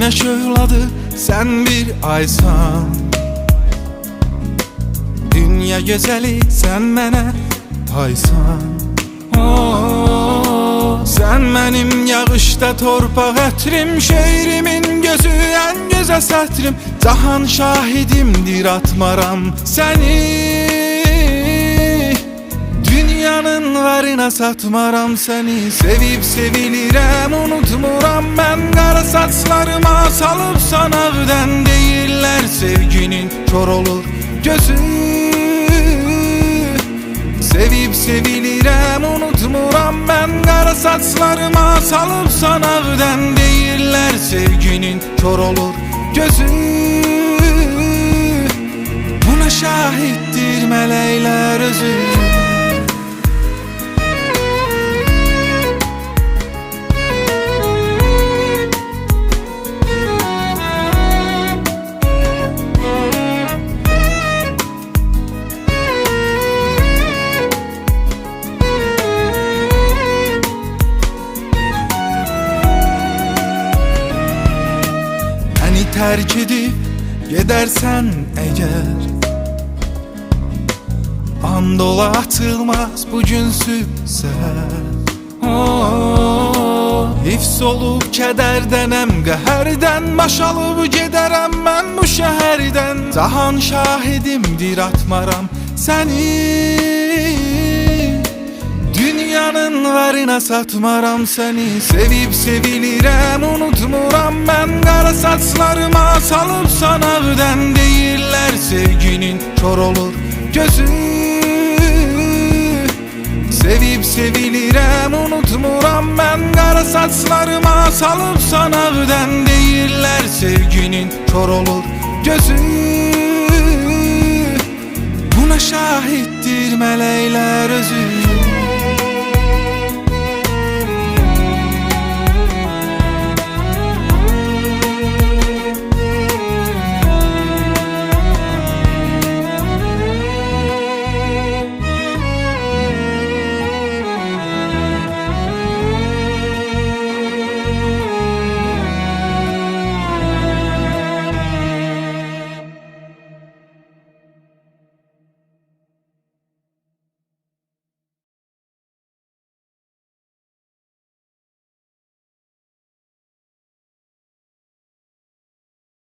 Güneş övladı sen bir aysan, dünya gözeli sen mənə paysan. Sen mənim yağışda torpaq ətrim, şeirimin gözü ən gözə sətrim. Cahan şahidimdir atmaram səni, dünyanın varına satmaram səni. Sevib sevilirəm unutmuram mən, qara saçlarıma salıb sanaqdən. Deyirlər sevginin kör olur gözü, sevib sevilirəm unutmuram mən, qara saçlarıma salıb sanaqdən. Deyirlər sevginin kör olur gözü, buna şahiddir mələklər özü. Terk edip gidersen eğer, andola atılmaz bugünsüz seher. Hifz olup kədərdənəm, qəhərdən baş alıb gedərəm mən bu şəhərdən. Cahan şahidimdir atmaram səni, dünyanın varına satmaram səni. Sevib sevilirəm unutmuram mən, qara saçlarıma salıb sanaqdən. Deyirlər sevginin kör olur gözü, sevib sevilirəm unutmuram mən, qara saçlarıma salıb sanaqdən. Deyirlər sevginin kör olur gözü, buna şahiddir mələklər özü.